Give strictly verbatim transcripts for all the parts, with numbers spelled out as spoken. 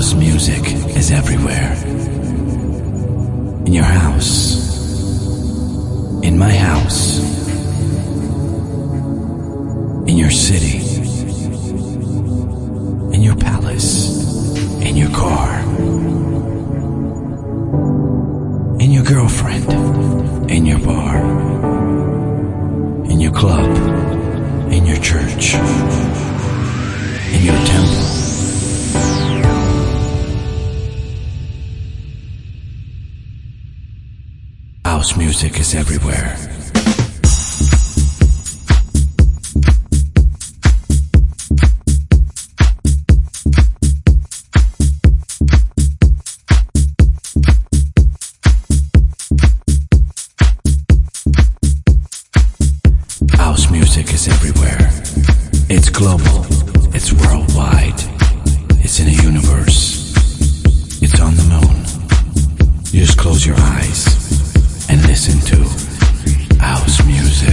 House music is everywhere. In your house. In my house. In your city. In your palace. In your car. In your girlfriend. In your bar. In your club. In your church. In your temple. House music is everywhere. House music is everywhere. It's global. It's worldwide. It's in a universe. It's on the moon. You just close your eyes and listen to house music.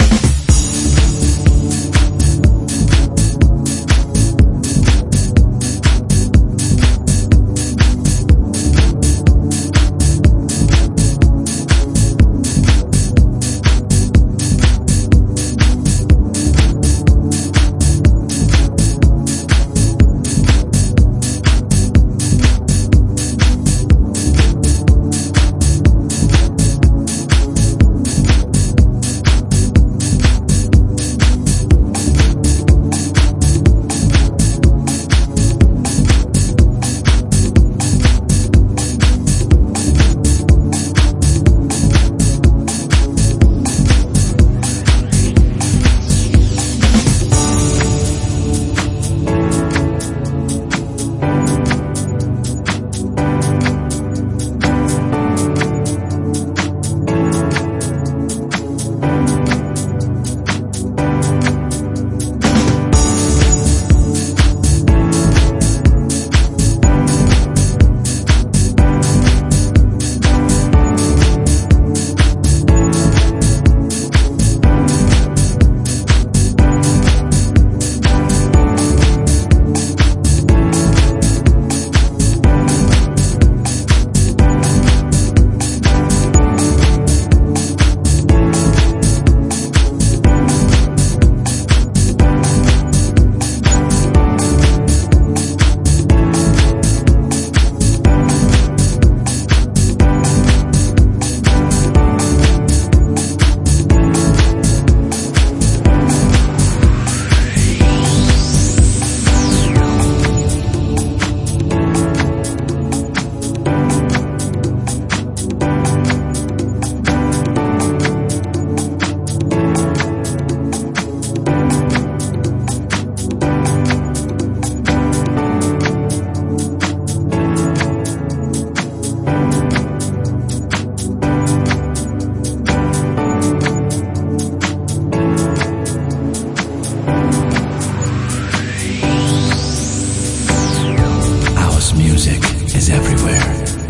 Music is everywhere.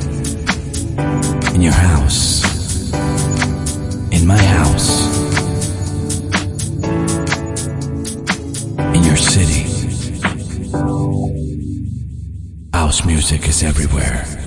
In your house. In my house. In your city. House music is everywhere.